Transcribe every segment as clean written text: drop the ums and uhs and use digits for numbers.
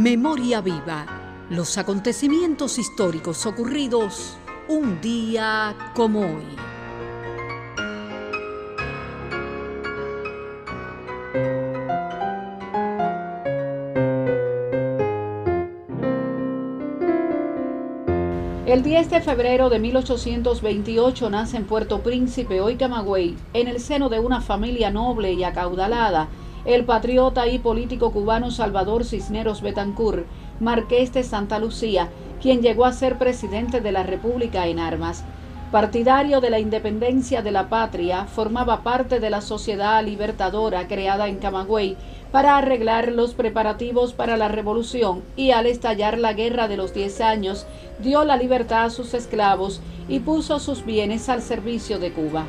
Memoria viva. Los acontecimientos históricos ocurridos un día como hoy. El 10 de febrero de 1828 nace en Puerto Príncipe, hoy Camagüey, en el seno de una familia noble y acaudalada, el patriota y político cubano Salvador Cisneros Betancur, marqués de Santa Lucía, quien llegó a ser presidente de la República en armas. Partidario de la independencia de la patria, formaba parte de la Sociedad Libertadora creada en Camagüey para arreglar los preparativos para la revolución y al estallar la Guerra de los 10 años, dio la libertad a sus esclavos y puso sus bienes al servicio de Cuba.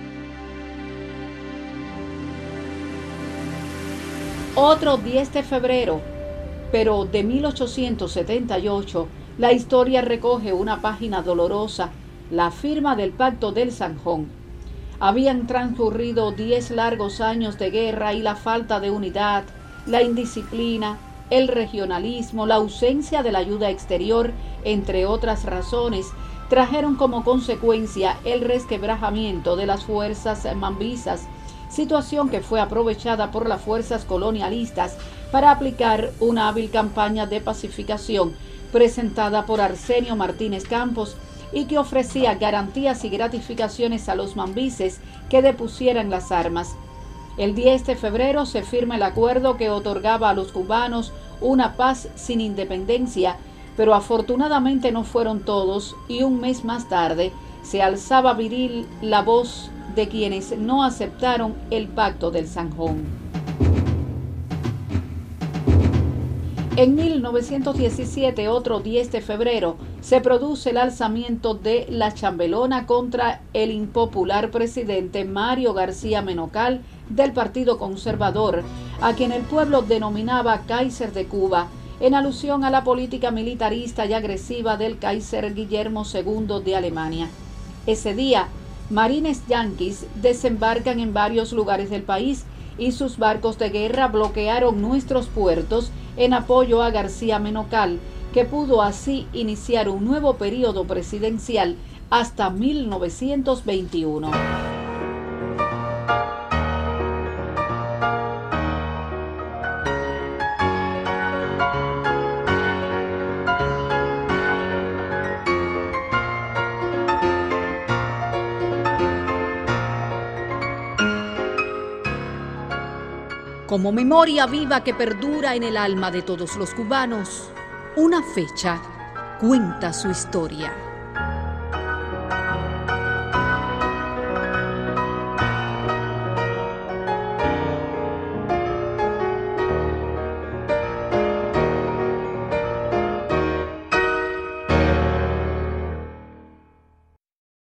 Otro 10 de febrero, pero de 1878, la historia recoge una página dolorosa, la firma del Pacto del Zanjón. Habían transcurrido 10 largos años de guerra y la falta de unidad, la indisciplina, el regionalismo, la ausencia de la ayuda exterior, entre otras razones, trajeron como consecuencia el resquebrajamiento de las fuerzas mambisas, situación que fue aprovechada por las fuerzas colonialistas para aplicar una hábil campaña de pacificación presentada por Arsenio Martínez Campos y que ofrecía garantías y gratificaciones a los mambises que depusieran las armas. El 10 de febrero se firma el acuerdo que otorgaba a los cubanos una paz sin independencia, pero afortunadamente no fueron todos y un mes más tarde se alzaba viril la voz de quienes no aceptaron el Pacto del Zanjón. En 1917, otro 10 de febrero, se produce el alzamiento de La Chambelona contra el impopular presidente Mario García Menocal del Partido Conservador, a quien el pueblo denominaba Kaiser de Cuba, en alusión a la política militarista y agresiva del Kaiser Guillermo II de Alemania. Ese día, marines yanquis desembarcan en varios lugares del país y sus barcos de guerra bloquearon nuestros puertos en apoyo a García Menocal, que pudo así iniciar un nuevo periodo presidencial hasta 1921. Como memoria viva que perdura en el alma de todos los cubanos, una fecha cuenta su historia.